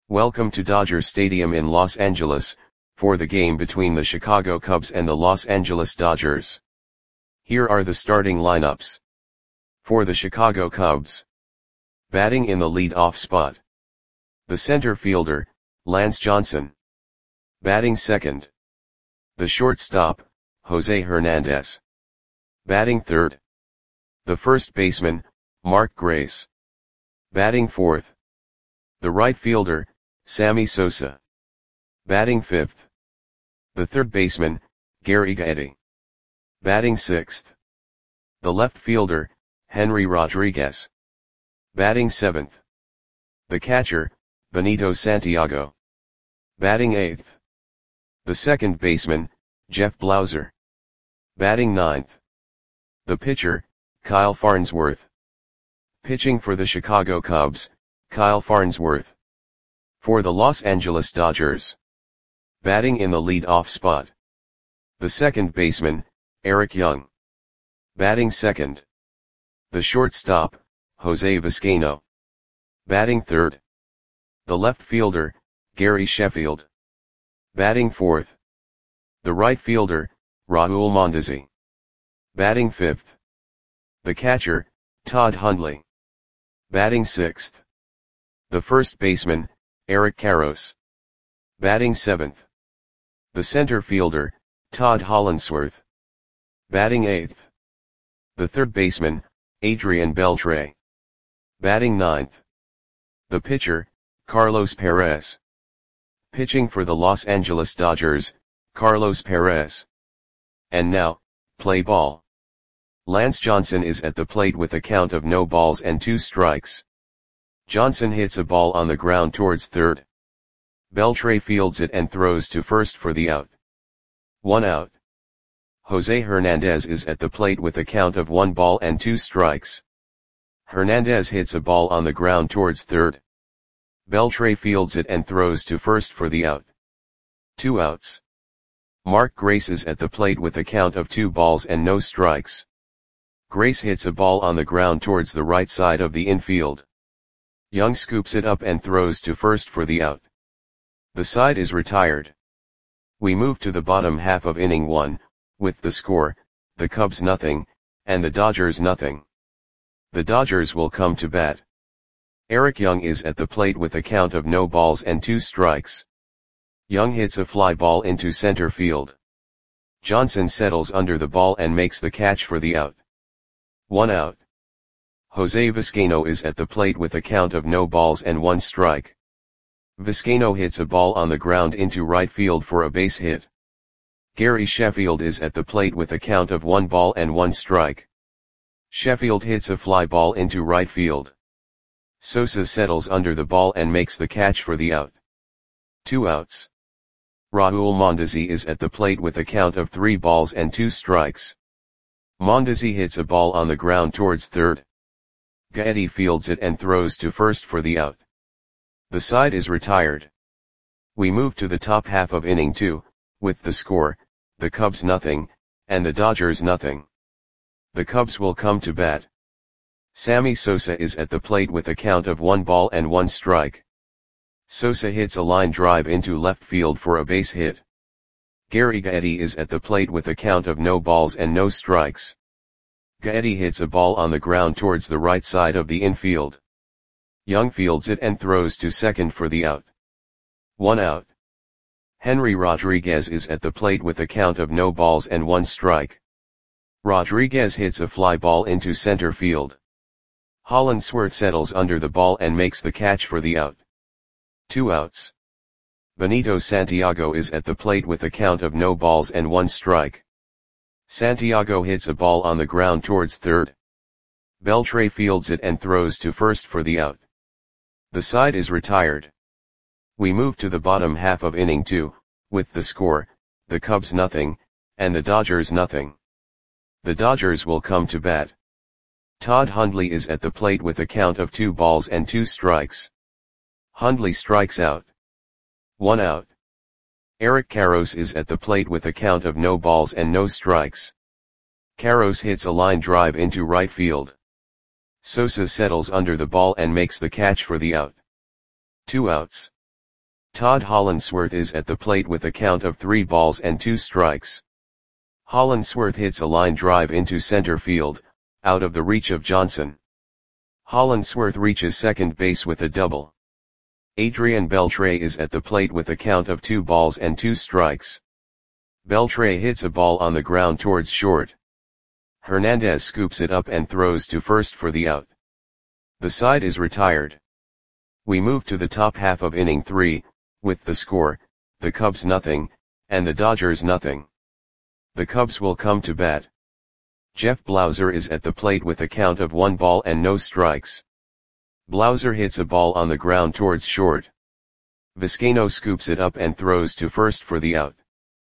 Welcome to Dodger Stadium in Los Angeles, for the game between the Chicago Cubs and the Los Angeles Dodgers. Here are the starting lineups. For the Chicago Cubs. Batting in the lead-off spot. The center fielder, Lance Johnson. Batting second. The shortstop, Jose Hernandez. Batting third. The first baseman, Mark Grace. Batting fourth. The right fielder, Sammy Sosa. Batting fifth. The third baseman, Gary Gaetti. Batting sixth. The left fielder, Henry Rodriguez. Batting seventh. The catcher, Benito Santiago. Batting eighth. The second baseman, Jeff Blauser. Batting ninth. The pitcher, Kyle Farnsworth. Pitching for the Chicago Cubs, Kyle Farnsworth. For the Los Angeles Dodgers. Batting in the lead-off spot. The second baseman, Eric Young. Batting second. The shortstop, Jose Vizcaino. Batting third. The left fielder, Gary Sheffield. Batting fourth. The right fielder, Raul Mondesi. Batting fifth. The catcher, Todd Hundley. Batting sixth. The first baseman, Eric Karros. Batting seventh. The center fielder, Todd Hollandsworth. Batting eighth. The third baseman, Adrian Beltre. Batting ninth. The pitcher, Carlos Perez. Pitching for the Los Angeles Dodgers, Carlos Perez. And now, play ball. Lance Johnson is at the plate with a count of no balls and 2 strikes. Johnson hits a ball on the ground towards third. Beltre fields it and throws to first for the out. 1 out. Jose Hernandez is at the plate with a count of 1 ball and 2 strikes. Hernandez hits a ball on the ground towards third. Beltre fields it and throws to first for the out. 2 outs. Mark Grace is at the plate with a count of 2 balls and no strikes. Grace hits a ball on the ground towards the right side of the infield. Young scoops it up and throws to first for the out. The side is retired. We move to the bottom half of inning 1, with the score, the Cubs nothing, and the Dodgers nothing. The Dodgers will come to bat. Eric Young is at the plate with a count of no balls and 2 strikes. Young hits a fly ball into center field. Johnson settles under the ball and makes the catch for the out. 1 out. Jose Vizcaino is at the plate with a count of no balls and 1 strike. Vizcaino hits a ball on the ground into right field for a base hit. Gary Sheffield is at the plate with a count of 1 ball and 1 strike. Sheffield hits a fly ball into right field. Sosa settles under the ball and makes the catch for the out. 2 outs. Raul Mondesi is at the plate with a count of 3 balls and 2 strikes. Mondesi hits a ball on the ground towards third. Gaetti fields it and throws to first for the out. The side is retired. We move to the top half of inning 2, with the score, the Cubs nothing, and the Dodgers nothing. The Cubs will come to bat. Sammy Sosa is at the plate with a count of 1 ball and 1 strike. Sosa hits a line drive into left field for a base hit. Gary Gaetti is at the plate with a count of no balls and no strikes. Gaetti hits a ball on the ground towards the right side of the infield. Young fields it and throws to second for the out. 1 out. Henry Rodriguez is at the plate with a count of no balls and 1 strike. Rodriguez hits a fly ball into center field. Hollandsworth settles under the ball and makes the catch for the out. 2 outs. Benito Santiago is at the plate with a count of no balls and 1 strike. Santiago hits a ball on the ground towards third. Beltre fields it and throws to first for the out. The side is retired. We move to the bottom half of inning 2, with the score, the Cubs nothing, and the Dodgers nothing. The Dodgers will come to bat. Todd Hundley is at the plate with a count of 2 balls and 2 strikes. Hundley strikes out. 1 out. Eric Karros is at the plate with a count of no balls and no strikes. Karros hits a line drive into right field. Sosa settles under the ball and makes the catch for the out. 2 outs. Todd Hollandsworth is at the plate with a count of 3 balls and 2 strikes. Hollandsworth hits a line drive into center field, out of the reach of Johnson. Hollandsworth reaches second base with a double. Adrian Beltre is at the plate with a count of 2 balls and 2 strikes. Beltre hits a ball on the ground towards short. Hernandez scoops it up and throws to first for the out. The side is retired. We move to the top half of inning 3, with the score, the Cubs nothing, and the Dodgers nothing. The Cubs will come to bat. Jeff Blauser is at the plate with a count of 1 ball and no strikes. Blauser hits a ball on the ground towards short. Vizcaino scoops it up and throws to first for the out.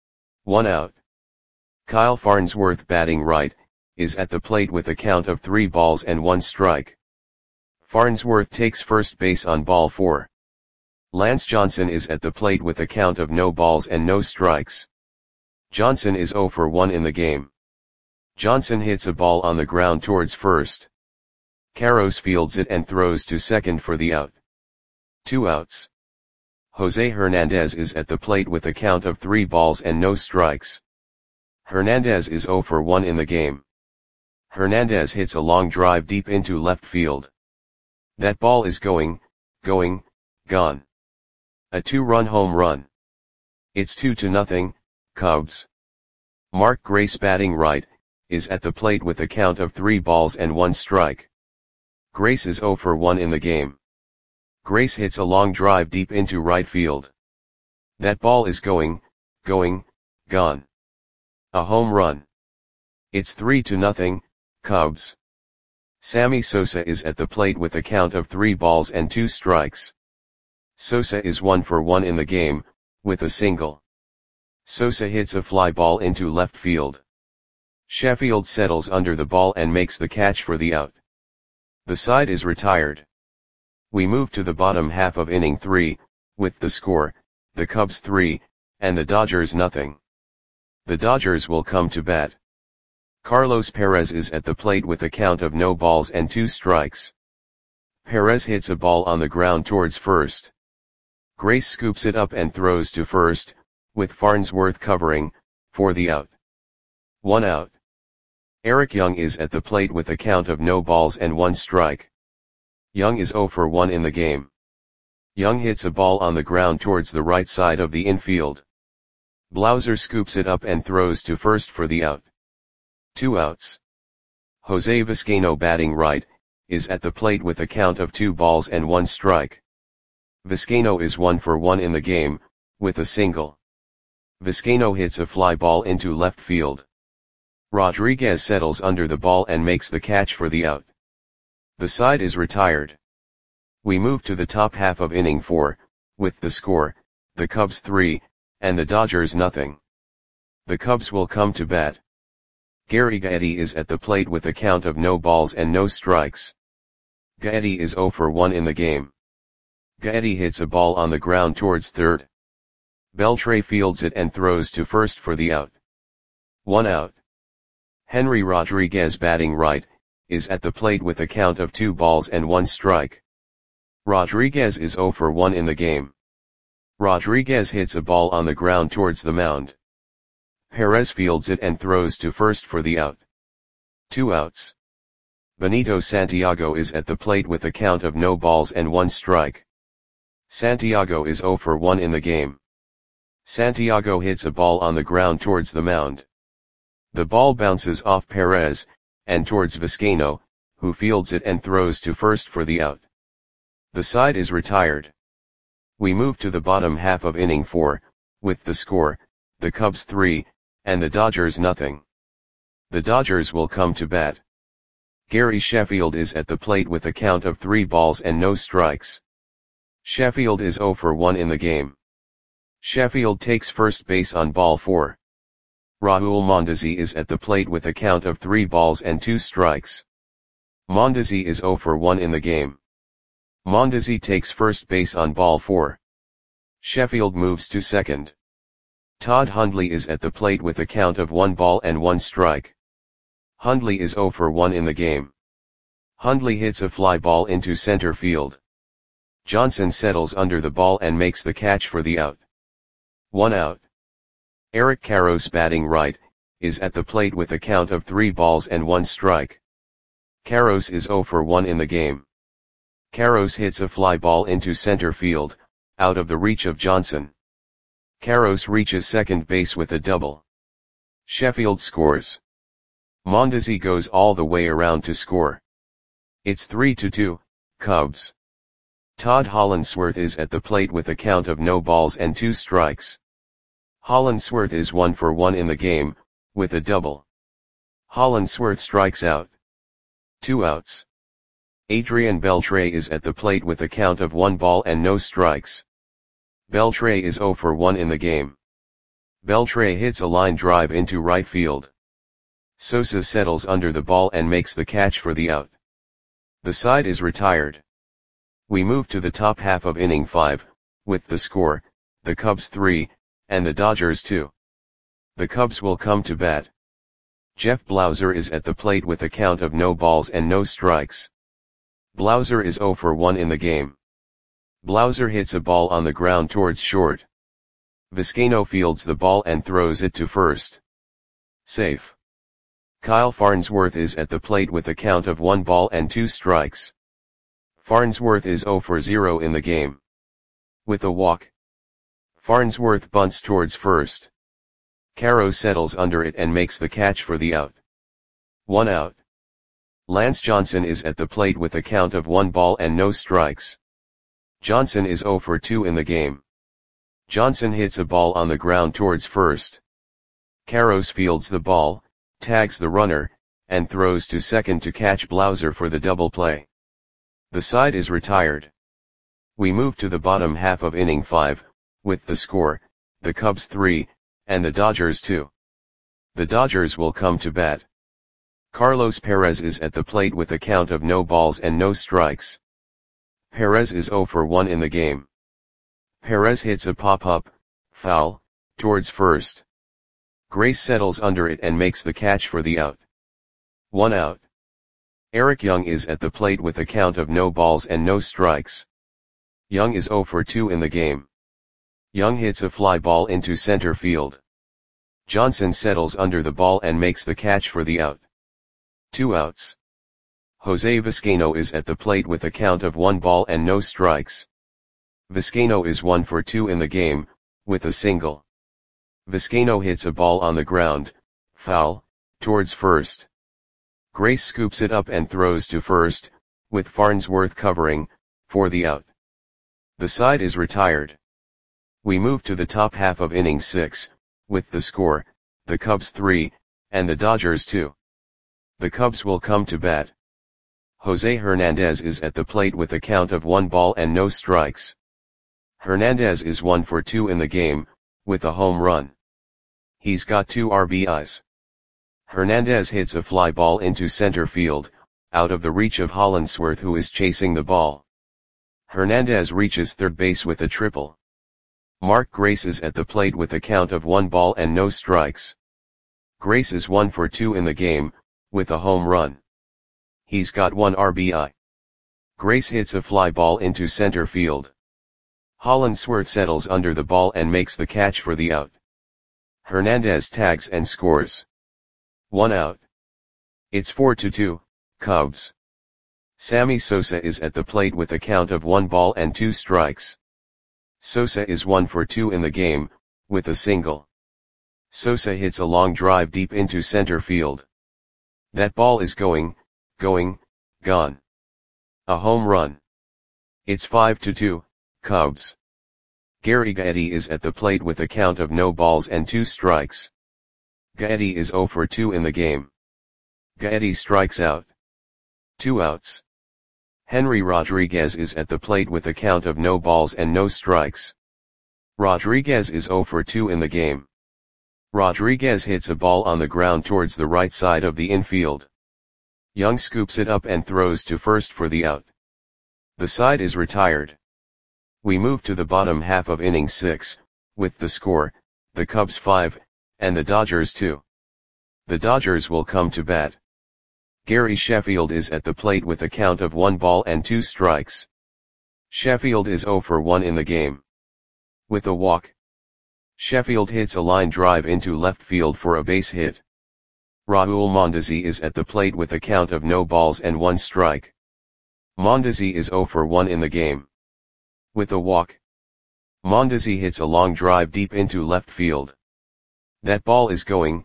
1 out. Kyle Farnsworth, batting right, is at the plate with a count of 3 balls and 1 strike. Farnsworth takes first base on ball 4. Lance Johnson is at the plate with a count of no balls and no strikes. Johnson is 0 for 1 in the game. Johnson hits a ball on the ground towards first. Karros fields it and throws to second for the out. 2 outs. Jose Hernandez is at the plate with a count of 3 balls and no strikes. Hernandez is 0 for 1 in the game. Hernandez hits a long drive deep into left field. That ball is going, gone. A 2-run home run. It's 2-0, Cubs. Mark Grace, batting right, is at the plate with a count of 3 balls and 1 strike. Grace is 0 for 1 in the game. Grace hits a long drive deep into right field. That ball is going, gone. A home run. It's 3-0, Cubs. Sammy Sosa is at the plate with a count of 3 balls and 2 strikes. Sosa is 1 for 1 in the game, with a single. Sosa hits a fly ball into left field. Sheffield settles under the ball and makes the catch for the out. The side is retired. We move to the bottom half of inning 3, with the score, the Cubs 3, and the Dodgers nothing. The Dodgers will come to bat. Carlos Perez is at the plate with a count of no balls and 2 strikes. Perez hits a ball on the ground towards first. Grace scoops it up and throws to first, with Farnsworth covering, for the out. 1 out. Eric Young is at the plate with a count of no balls and 1 strike. Young is 0 for 1 in the game. Young hits a ball on the ground towards the right side of the infield. Blauser scoops it up and throws to first for the out. 2 outs. Jose Vizcaino, batting right, is at the plate with a count of 2 balls and 1 strike. Vizcaino is 1 for 1 in the game, with a single. Vizcaino hits a fly ball into left field. Rodriguez settles under the ball and makes the catch for the out. The side is retired. We move to the top half of inning 4, with the score, the Cubs 3, and the Dodgers nothing. The Cubs will come to bat. Gary Gaetti is at the plate with a count of no balls and no strikes. Gaetti is 0 for 1 in the game. Gaetti hits a ball on the ground towards third. Beltre fields it and throws to first for the out. 1 out. Henry Rodriguez, batting right, is at the plate with a count of 2 balls and 1 strike. Rodriguez is 0 for 1 in the game. Rodriguez hits a ball on the ground towards the mound. Perez fields it and throws to first for the out. 2 outs. Benito Santiago is at the plate with a count of no balls and 1 strike. Santiago is 0 for 1 in the game. Santiago hits a ball on the ground towards the mound. The ball bounces off Perez, and towards Vizcaino, who fields it and throws to first for the out. The side is retired. We move to the bottom half of inning 4, with the score, the Cubs 3, and the Dodgers nothing. The Dodgers will come to bat. Gary Sheffield is at the plate with a count of 3 balls and no strikes. Sheffield is 0 for 1 in the game. Sheffield takes first base on ball 4. Raul Mondesi is at the plate with a count of 3 balls and 2 strikes. Mondesi is 0 for 1 in the game. Mondesi takes first base on ball 4. Sheffield moves to second. Todd Hundley is at the plate with a count of 1 ball and 1 strike. Hundley is 0 for 1 in the game. Hundley hits a fly ball into center field. Johnson settles under the ball and makes the catch for the out. 1 out. Eric Karros, batting right, is at the plate with a count of 3 balls and 1 strike. Karros is 0 for 1 in the game. Karros hits a fly ball into center field, out of the reach of Johnson. Karros reaches second base with a double. Sheffield scores. Mondesi goes all the way around to score. It's 3-2, Cubs. Todd Hollandsworth is at the plate with a count of no balls and 2 strikes. Hollandsworth is 1 for 1 in the game, with a double. Hollandsworth strikes out. 2 outs. Adrian Beltre is at the plate with a count of 1 ball and no strikes. Beltre is 0 for 1 in the game. Beltre hits a line drive into right field. Sosa settles under the ball and makes the catch for the out. The side is retired. We move to the top half of inning 5, with the score, the Cubs 3, and the Dodgers 2. The Cubs will come to bat. Jeff Blauser is at the plate with a count of no balls and no strikes. Blauser is 0 for 1 in the game. Blauser hits a ball on the ground towards short. Vizcaino fields the ball and throws it to first. Safe. Kyle Farnsworth is at the plate with a count of 1 ball and 2 strikes. Farnsworth is 0 for 0 in the game. With a walk, Farnsworth bunts towards first. Karros settles under it and makes the catch for the out. 1 out. Lance Johnson is at the plate with a count of 1 ball and no strikes. Johnson is 0 for 2 in the game. Johnson hits a ball on the ground towards first. Karros fields the ball, tags the runner, and throws to second to catch Blauser for the double play. The side is retired. We move to the bottom half of inning 5, with the score, the Cubs 3, and the Dodgers 2. The Dodgers will come to bat. Carlos Perez is at the plate with a count of no balls and no strikes. Perez is 0 for 1 in the game. Perez hits a pop-up, foul, towards first. Grace settles under it and makes the catch for the out. 1 out. Eric Young is at the plate with a count of no balls and no strikes. Young is 0 for 2 in the game. Young hits a fly ball into center field. Johnson settles under the ball and makes the catch for the out. 2 outs. Jose Vizcaino is at the plate with a count of 1 ball and no strikes. Vizcaino is 1 for 2 in the game, with a single. Vizcaino hits a ball on the ground, foul, towards first. Grace scoops it up and throws to first, with Farnsworth covering, for the out. The side is retired. We move to the top half of inning 6, with the score, the Cubs 3, and the Dodgers 2. The Cubs will come to bat. Jose Hernandez is at the plate with a count of 1 ball and no strikes. Hernandez is 1 for 2 in the game, with a home run. He's got 2 RBIs. Hernandez hits a fly ball into center field, out of the reach of Hollandsworth, who is chasing the ball. Hernandez reaches third base with a triple. Mark Grace is at the plate with a count of 1 ball and no strikes. Grace is 1 for 2 in the game, with a home run. He's got 1 RBI. Grace hits a fly ball into center field. Hollandsworth settles under the ball and makes the catch for the out. Hernandez tags and scores. 1 out. It's 4-2, Cubs. Sammy Sosa is at the plate with a count of 1 ball and 2 strikes. Sosa is 1 for 2 in the game, with a single. Sosa hits a long drive deep into center field. That ball is gone. A home run. It's 5-2, Cubs. Gary Gaetti is at the plate with a count of no balls and 2 strikes. Gaetti is 0 for 2 in the game. Gaetti strikes out. 2 outs. Henry Rodriguez is at the plate with a count of no balls and no strikes. Rodriguez is 0 for 2 in the game. Rodriguez hits a ball on the ground towards the right side of the infield. Young scoops it up and throws to first for the out. The side is retired. We move to the bottom half of inning 6, with the score, the Cubs 5, and the Dodgers 2. The Dodgers will come to bat. Gary Sheffield is at the plate with a count of 1 ball and 2 strikes. Sheffield is 0 for 1 in the game. With a walk, Sheffield hits a line drive into left field for a base hit. Raul Mondesi is at the plate with a count of no balls and 1 strike. Mondesi is 0 for 1 in the game. With a walk, Mondesi hits a long drive deep into left field. That ball is gone.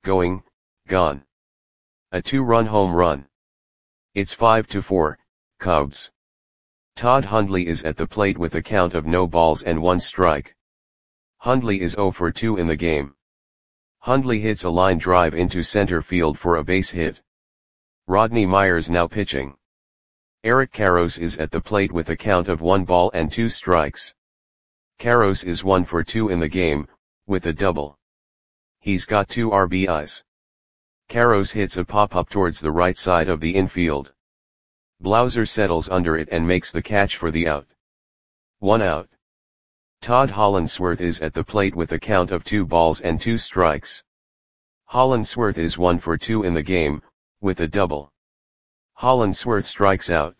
A 2-run home run. It's 5-4, Cubs. Todd Hundley is at the plate with a count of no balls and 1 strike. Hundley is 0 for 2 in the game. Hundley hits a line drive into center field for a base hit. Rodney Myers now pitching. Eric Karros is at the plate with a count of 1 ball and 2 strikes. Karros is 1 for 2 in the game, with a double. He's got 2 RBIs. Karros hits a pop-up towards the right side of the infield. Blauser settles under it and makes the catch for the out. 1 out. Todd Hollandsworth is at the plate with a count of 2 balls and 2 strikes. Hollandsworth is 1 for 2 in the game, with a double. Hollandsworth strikes out.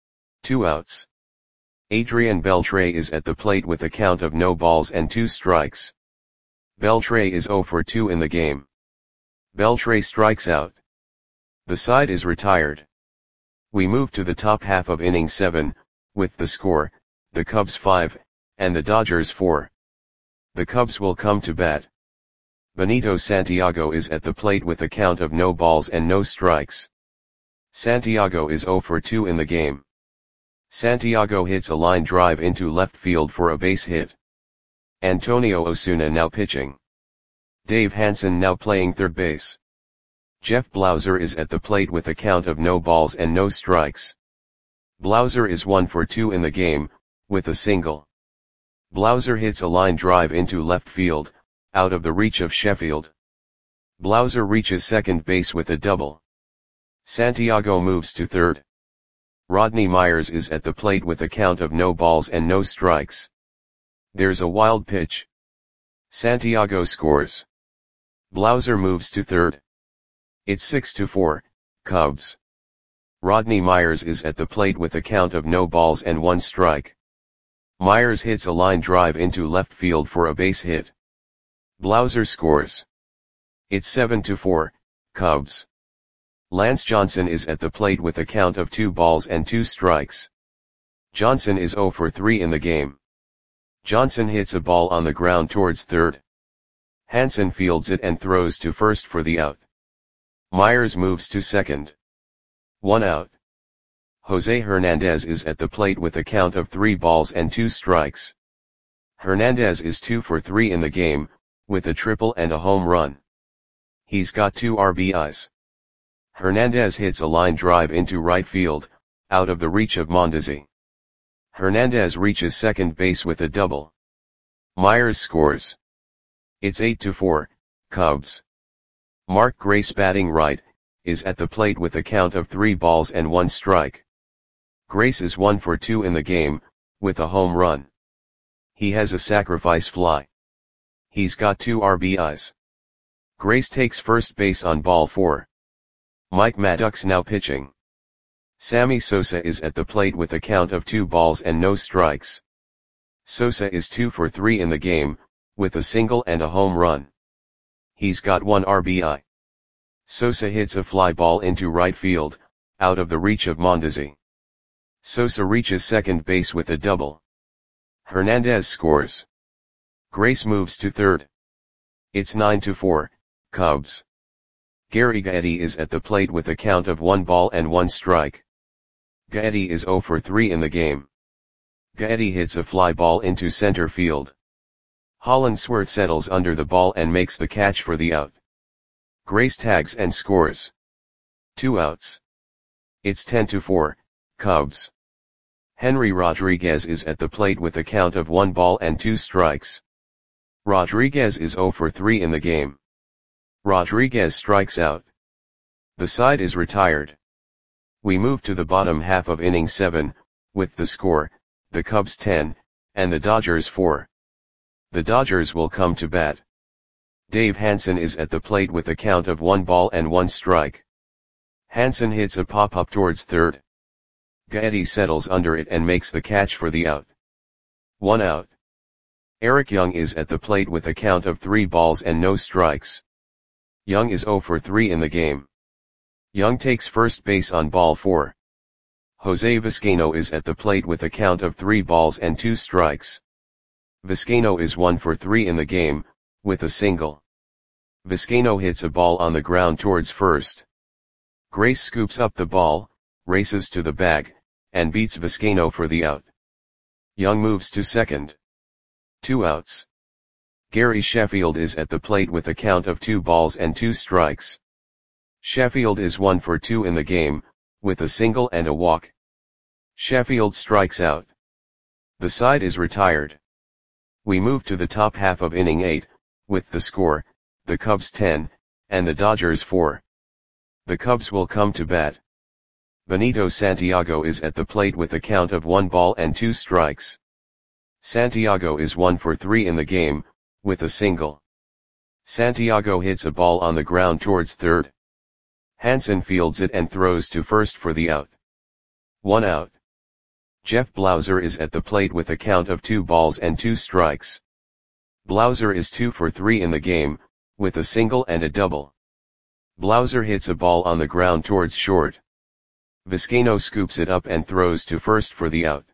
2 outs. Adrian Beltre is at the plate with a count of no balls and 2 strikes. Beltre is 0 for 2 in the game. Beltre strikes out. The side is retired. We move to the top half of inning 7, with the score, the Cubs 5, and the Dodgers 4. The Cubs will come to bat. Benito Santiago is at the plate with a count of no balls and no strikes. Santiago is 0 for 2 in the game. Santiago hits a line drive into left field for a base hit. Antonio Osuna now pitching. Dave Hansen now playing third base. Jeff Blauser is at the plate with a count of no balls and no strikes. Blauser is 1 for 2 in the game, with a single. Blauser hits a line drive into left field, out of the reach of Sheffield. Blauser reaches second base with a double. Santiago moves to third. Rodney Myers is at the plate with a count of no balls and no strikes. There's a wild pitch. Santiago scores. Blauser moves to third. It's 6-4, Cubs. Rodney Myers is at the plate with a count of no balls and 1 strike. Myers hits a line drive into left field for a base hit. Blauser scores. It's 7-4, Cubs. Lance Johnson is at the plate with a count of 2 balls and 2 strikes. Johnson is 0 for 3 in the game. Johnson hits a ball on the ground towards third. Hansen fields it and throws to first for the out. Myers moves to second. 1 out. Jose Hernandez is at the plate with a count of 3 balls and 2 strikes. Hernandez is 2 for 3 in the game, with a triple and a home run. He's got 2 RBIs. Hernandez hits a line drive into right field, out of the reach of Mondesi. Hernandez reaches second base with a double. Myers scores. It's 8-4, Cubs. Mark Grace batting right, is at the plate with a count of 3 balls and 1 strike. Grace is 1 for 2 in the game, with a home run. He has a sacrifice fly. He's got 2 RBIs. Grace takes first base on ball 4. Mike Maddox now pitching. Sammy Sosa is at the plate with a count of 2 balls and no strikes. Sosa is 2 for 3 in the game, with a single and a home run. He's got 1 RBI. Sosa hits a fly ball into right field, out of the reach of Mondesi. Sosa reaches second base with a double. Hernandez scores. Grace moves to third. It's 9-4, Cubs. Gary Gaetti is at the plate with a count of 1 ball and 1 strike. Gaetti is 0 for 3 in the game. Gaetti hits a fly ball into center field. Hollandsworth settles under the ball and makes the catch for the out. Grace tags and scores. 2 outs. It's 10-4, Cubs. Henry Rodriguez is at the plate with a count of 1 ball and 2 strikes. Rodriguez is 0 for 3 in the game. Rodriguez strikes out. The side is retired. We move to the bottom half of inning 7, with the score, the Cubs 10, and the Dodgers 4. The Dodgers will come to bat. Dave Hansen is at the plate with a count of 1 ball and 1 strike. Hansen hits a pop-up towards third. Gaetti settles under it and makes the catch for the out. 1 out. Eric Young is at the plate with a count of 3 balls and no strikes. Young is 0 for 3 in the game. Young takes first base on ball 4. Jose Vizcaino is at the plate with a count of 3 balls and 2 strikes. Vizcaino is 1 for 3 in the game, with a single. Vizcaino hits a ball on the ground towards first. Grace scoops up the ball, races to the bag, and beats Vizcaino for the out. Young moves to second. 2 outs. Gary Sheffield is at the plate with a count of 2 balls and 2 strikes. Sheffield is 1 for 2 in the game, with a single and a walk. Sheffield strikes out. The side is retired. We move to the top half of inning 8, with the score, the Cubs 10, and the Dodgers 4. The Cubs will come to bat. Benito Santiago is at the plate with a count of 1 ball and 2 strikes. Santiago is 1 for 3 in the game, with a single. Santiago hits a ball on the ground towards third. Hansen fields it and throws to first for the out. 1 out. Jeff Blauser is at the plate with a count of 2 balls and 2 strikes. Blauser is 2 for 3 in the game, with a single and a double. Blauser hits a ball on the ground towards short. Vizcaino scoops it up and throws to first for the out.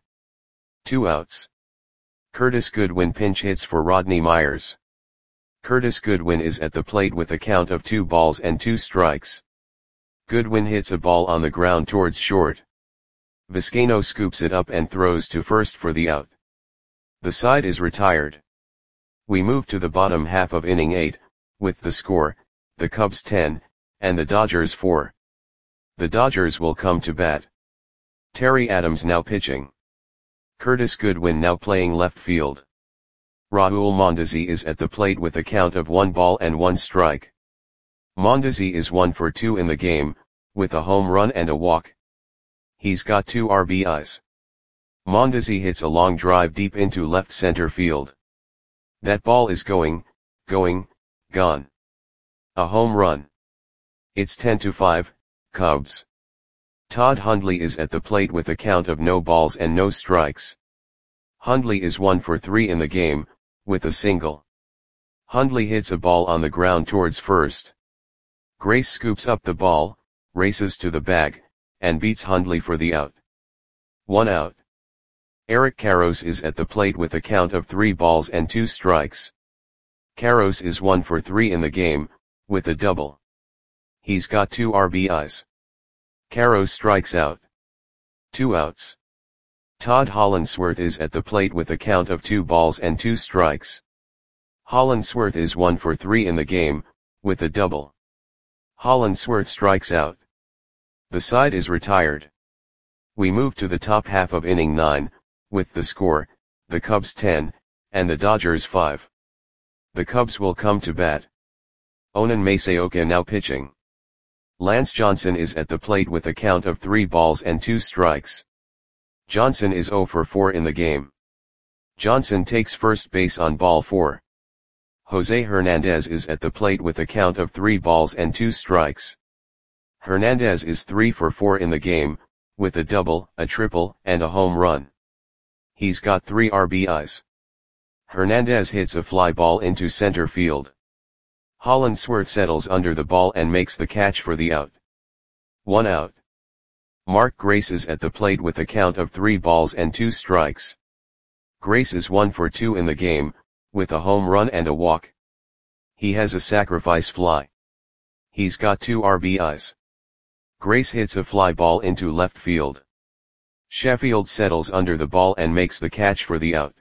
2 outs. Curtis Goodwin pinch hits for Rodney Myers. Curtis Goodwin is at the plate with a count of 2 balls and 2 strikes. Goodwin hits a ball on the ground towards short. Vizcaino scoops it up and throws to first for the out. The side is retired. We move to the bottom half of inning 8, with the score, the Cubs 10, and the Dodgers 4. The Dodgers will come to bat. Terry Adams now pitching. Curtis Goodwin now playing left field. Raul Mondesi is at the plate with a count of 1 ball and 1 strike. Mondesi is 1 for 2 in the game, with a home run and a walk. He's got 2 RBIs. Mondesi hits a long drive deep into left center field. That ball is going, gone. A home run. It's 10-5, Cubs. Todd Hundley is at the plate with a count of no balls and no strikes. Hundley is 1 for 3 in the game, with a single. Hundley hits a ball on the ground towards first. Grace scoops up the ball, races to the bag, and beats Hundley for the out. 1 out. Eric Karros is at the plate with a count of 3 balls and 2 strikes. Karros is 1 for 3 in the game, with a double. He's got 2 RBIs. Karros strikes out. 2 outs. Todd Hollandsworth is at the plate with a count of 2 balls and 2 strikes. Hollandsworth is 1 for 3 in the game, with a double. Hollandsworth strikes out. The side is retired. We move to the top half of inning 9, with the score, the Cubs 10, and the Dodgers 5. The Cubs will come to bat. Onan Masaoka now pitching. Lance Johnson is at the plate with a count of 3 balls and 2 strikes. Johnson is 0 for 4 in the game. Johnson takes first base on ball 4. Jose Hernandez is at the plate with a count of 3 balls and 2 strikes. Hernandez is 3 for 4 in the game, with a double, a triple, and a home run. He's got 3 RBIs. Hernandez hits a fly ball into center field. Hollandsworth settles under the ball and makes the catch for the out. 1 out. Mark Grace is at the plate with a count of 3 balls and 2 strikes. Grace is 1 for 2 in the game, with a home run and a walk. He has a sacrifice fly. He's got 2 RBIs. Grace hits a fly ball into left field. Sheffield settles under the ball and makes the catch for the out.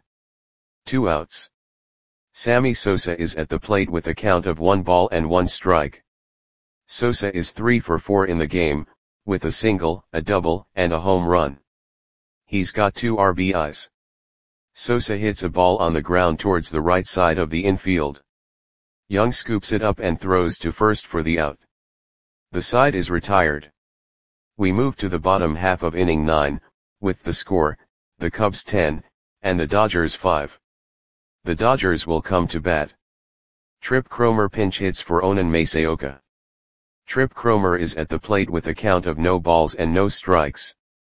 2 outs. Sammy Sosa is at the plate with a count of 1 ball and 1 strike. Sosa is 3 for 4 in the game, with a single, a double, and a home run. He's got 2 RBIs. Sosa hits a ball on the ground towards the right side of the infield. Young scoops it up and throws to first for the out. The side is retired. We move to the bottom half of inning 9, with the score, the Cubs 10, and the Dodgers 5. The Dodgers will come to bat. Trip Cromer pinch hits for Onan Masaoka. Trip Cromer is at the plate with a count of no balls and no strikes.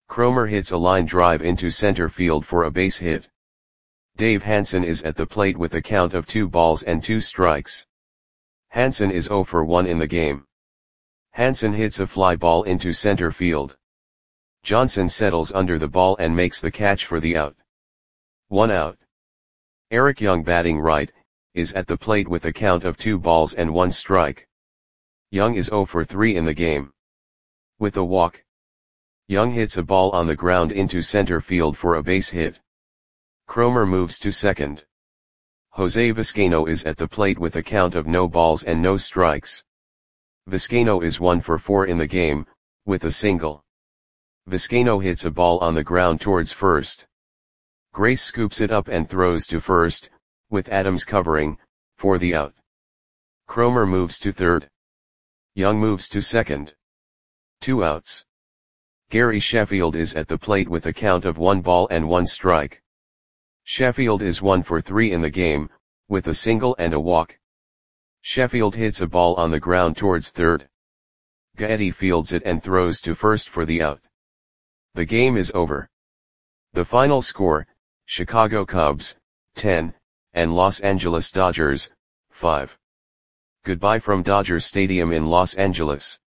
Cromer hits a line drive into center field for a base hit. Dave Hansen is at the plate with a count of 2 balls and 2 strikes. Hansen is 0 for 1 in the game. Hansen hits a fly ball into center field. Johnson settles under the ball and makes the catch for the out. 1 out. Eric Young, batting right, is at the plate with a count of 2 balls and 1 strike. Young is 0 for 3 in the game. With a walk, Young hits a ball on the ground into center field for a base hit. Cromer moves to second. Jose Vizcaino is at the plate with a count of no balls and no strikes. Vizcaino is 1 for 4 in the game, with a single. Vizcaino hits a ball on the ground towards first. Grace scoops it up and throws to first, with Adams covering, for the out. Cromer moves to third. Young moves to second. 2 outs. Gary Sheffield is at the plate with a count of 1 ball and 1 strike. Sheffield is 1 for 3 in the game, with a single and a walk. Sheffield hits a ball on the ground towards third. Gaetti fields it and throws to first for the out. The game is over. The final score, Chicago Cubs, 10, and Los Angeles Dodgers, 5. Goodbye from Dodger Stadium in Los Angeles.